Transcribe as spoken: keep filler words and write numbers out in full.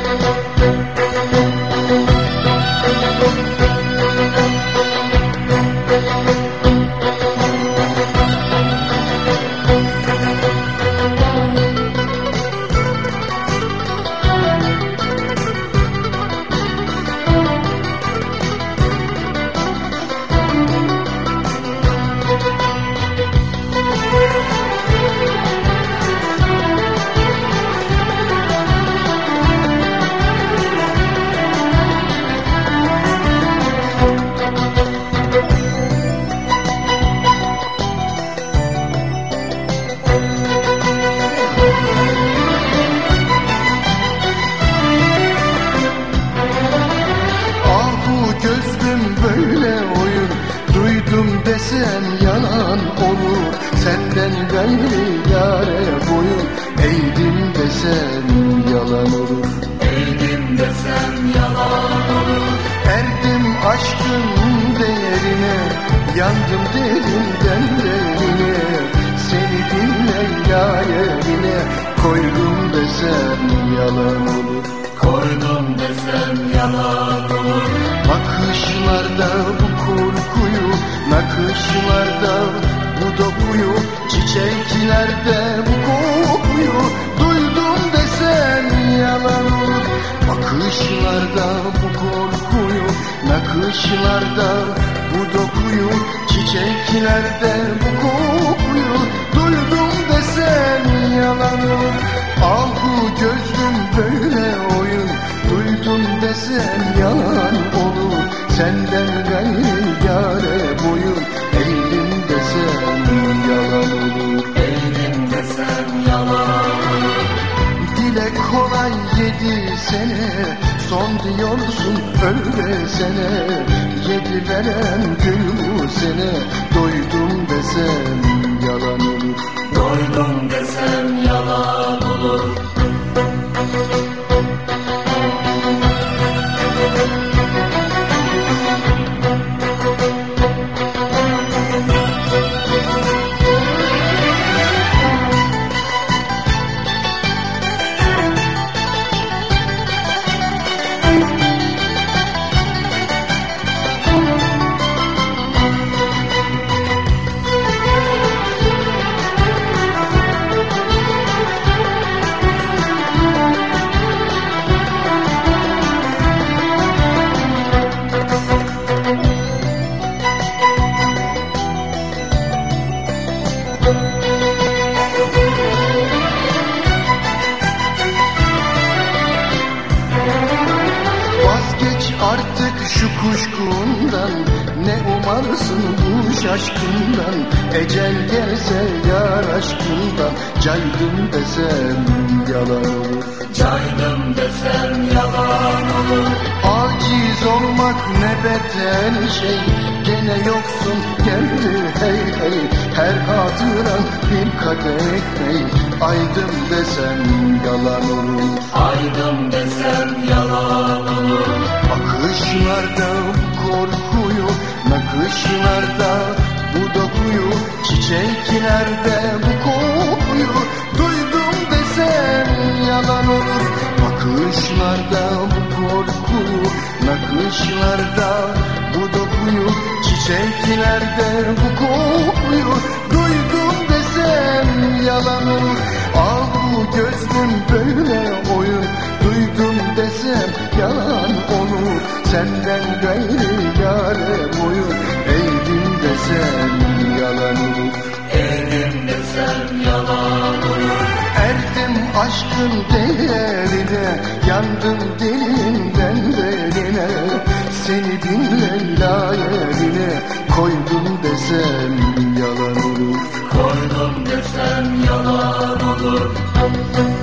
Desem yalan olur, senden gayri yare boyun eğdim desem yalan olur. Eğdim desem yalan olur. Erdim aşkın değerine, yandım derinden derine, seni dinle yerine koydum desem yalan olur. Koydum desem yalan olur. Bakışlarda bu korkuyu, nakışlarda bu dokuyu, çiçeklerde bu kokuyu duydum desem yalan olur. Bakışlarda bu korkuyu, nakışlarda bu dokuyu, çiçeklerde bu kokuyu duydum desem yalan olur. Ah bu gözlüm böyle oyun, duydum desem yalan olur. Senden gayri yare boyun eğdim desem yalan olur. Eğdim desem yalan olur. Dile kolay yedi sene, son diyorsun öyle sene. Yedi veren gül bu sene, doydum desem yalan olur. Doydum desem yalan olur. Vazgeç artık şu kuşkundan, ne umarsın bu şaşkından. Ecel gelse yar aşkından, caydım desem yalan olur. Caydım desem yalan olur. Aciz olmak ne beter şey, gene yoksun geldi hey hey. Her hatıran bir kadeh hey, aydım desem yalan olur. Aydım desem yalan olur. Bakışlarda bu korkuyu, nakışlarda bu dokuyu, çiçeklerde bu kokuyu duydum desem yalan olur. Bakışlarda bu korkuyu, nakışlarda bu dokuyu, çiçeklerde bu kokuyu duydum desem yalan olur. Ah bu gözlüm böyle oyun, duydum desem yalan olur. Senden gayri yare boyun eğdim desem yalan olur. Eğdim desem yalan olur. Erdim aşkın değerine, yandım dilinden derine, seni dinle layerine koydum desem yalan olur. Koydum desem yalan olur.